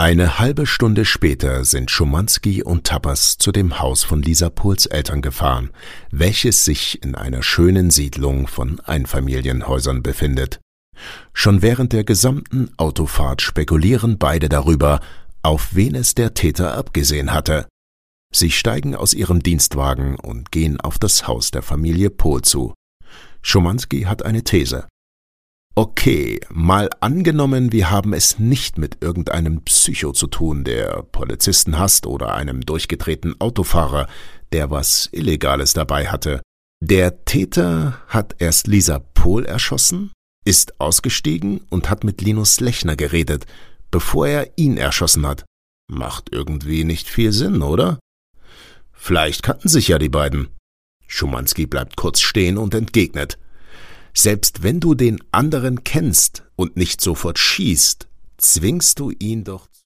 Eine halbe Stunde später sind Schumanski und Tapas zu dem Haus von Lisa Pohls Eltern gefahren, welches sich in einer schönen Siedlung von Einfamilienhäusern befindet. Schon während der gesamten Autofahrt spekulieren beide darüber, auf wen es der Täter abgesehen hatte. Sie steigen aus ihrem Dienstwagen und gehen auf das Haus der Familie Pohl zu. Schumanski hat eine These. Okay, mal angenommen, wir haben es nicht mit irgendeinem Psycho zu tun, der Polizisten hasst, oder einem durchgedrehten Autofahrer, der was Illegales dabei hatte. Der Täter hat erst Lisa Pohl erschossen, ist ausgestiegen und hat mit Linus Lechner geredet, bevor er ihn erschossen hat. Macht irgendwie nicht viel Sinn, oder? Vielleicht kannten sich ja die beiden. Schumanski bleibt kurz stehen und entgegnet: Selbst wenn du den anderen kennst und nicht sofort schießt, zwingst du ihn doch